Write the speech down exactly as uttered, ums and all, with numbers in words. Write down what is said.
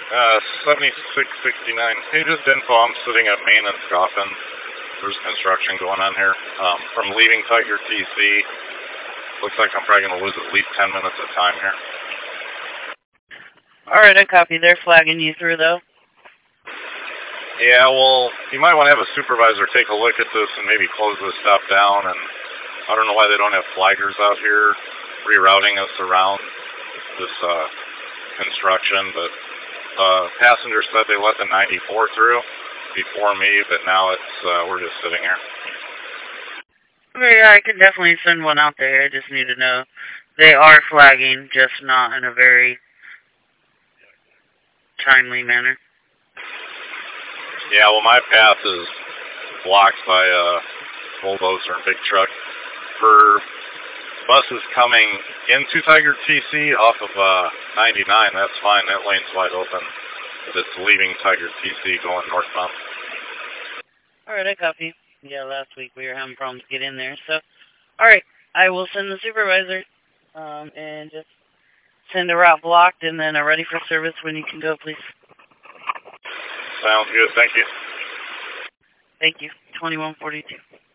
Uh, seventy-six sixty-nine. Hey, just info, I'm sitting at Main and Coffin. There's construction going on here. Um, from leaving Tiger T C, looks like I'm probably going to lose at least ten minutes of time here. Alright, I copy. They're flagging you through, though. Yeah, well, you might want to have a supervisor take a look at this and maybe close this stuff down. And I don't know why they don't have flaggers out here rerouting us around this uh, construction, but uh, passenger said they let the ninety-four through before me, but now it's uh, we're just sitting here. Okay, yeah, I can definitely send one out there. I just need to know. They are flagging, just not in a very timely manner. Yeah, well, my path is blocked by a bulldozer and big truck. For buses coming into Tiger T C off of uh, ninety-nine, that's fine. That lane's wide open. But it's leaving Tiger T C going northbound. Alright, I copy. Yeah, last week we were having problems to get in there. So, alright, I will send the supervisor um, and just send a route blocked and then a ready for service when you can go, please. Sounds good. Thank you. Thank you. twenty-one forty-two.